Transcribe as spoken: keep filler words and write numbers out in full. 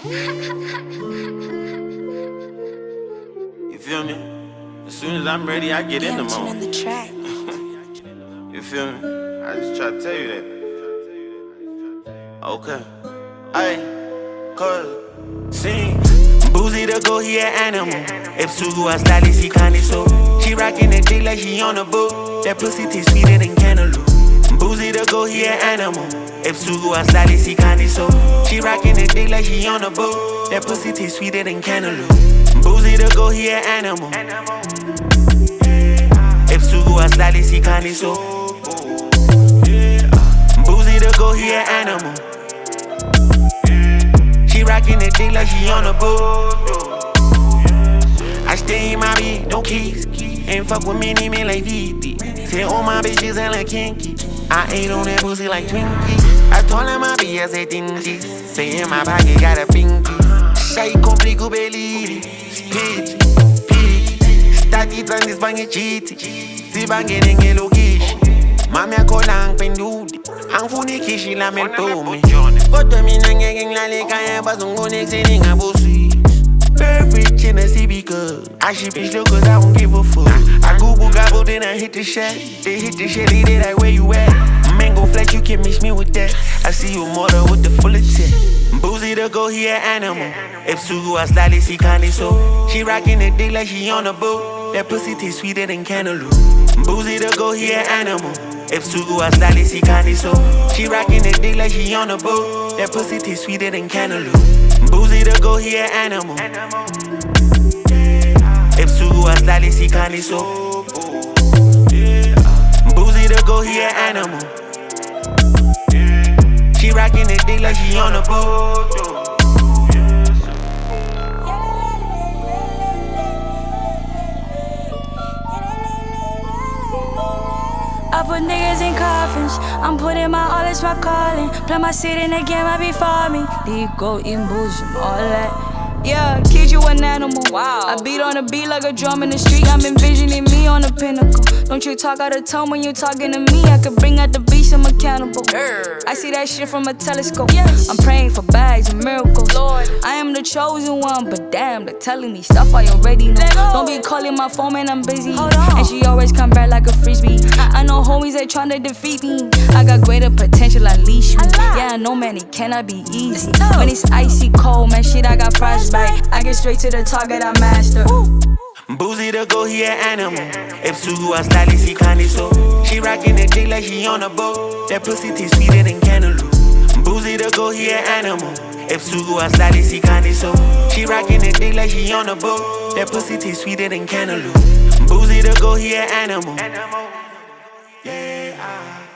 You feel me? As soon as I'm ready, I get in the mode. The track. You feel me? I just try to tell you that. Okay. Ay, cause sing. Boozy the go, he an animal. If Sugu a stylist, he kinda so. She rockin' the dick like she on a boat. That pussy taste sweeter than cantaloupe. Boozy the go, he an animal. If Sugu a stylist, he kinda so. She rockin' the dick like she on a boat. That pussy taste sweeter than cantaloupe. Boozy the go, he an animal. If Sugu a stylist, he kinda so. Boozy the go, he an animal. She rockin' the dick like she on a boat. I stay in my beat, no keys. Ain't fuck with me, name it like V D. Say all my bitches and like kinky. I ate on that pussy like Twinkies. I told her my B S a dingy. Say in my pocket got a pinky. Shai complico beliri. Speech, peach. Stati trans bangi chiti. Si bangi nenge lokishi. Mami akola ang pendudi. Ang funi kishi la meltome. Koto mi nange la le kaya bazungo nexe ninga bosi. Very rich in the C B cause I ship bitch low cause I don't give a fuck. I Google gobble then I hit the shit. They hit the shit, they like where you at. Mango flex, you can mix me with that. I see you mortar with the full of tip. Boozy the go, he an animal. If Sugu a stylist, he kinda so. She rockin' the dick like she on a boat. That pussy taste sweeter than cantaloupe. Boozy the go, he an animal. If Sugu a stylist, he kinda so. She rockin' the dick like she on a boat. That pussy taste sweeter than cantaloupe. Boozy the go, he an animal. If Sugu a stylist, he kinda so. Boozy the go, he an animal. She rockin' the dick like she on a boat. I put niggas in coffins. I'm putting my all, it's my calling. Play my seat in the game, I be farming. Digo in bosom, all that. Yeah, kid, you an animal. Wow. I beat on the beat like a drum in the street. I'm envisioning me on the pinnacle. Don't you talk out of tone when you talking to me. I could bring out the beast, I'm accountable. I see that shit from a telescope. Yes. I'm praying for bags and miracles. Lord, I am the chosen one, but damn, they're telling me stuff I already know. Don't be calling my phone, man, I'm busy. And she always come back like a frisbee. I know homies that tryna defeat me. I got greater potential, unleash me. Yeah, I know, man, it cannot be easy. When it's icy cold, man, shit, I got frostbite. I get straight to the target, I master. Boozy the go, he an animal. If Sugu a stylist, he kinda so. She rockin' the dick like she on a boat. That pussy taste sweeter than cantaloupe. Boozy the go, he an animal. If Sugu a stylist, he kinda so. She rockin' the dick like she on a boat. That pussy taste sweeter than cantaloupe. Boozy the go, he an animal. Yeah.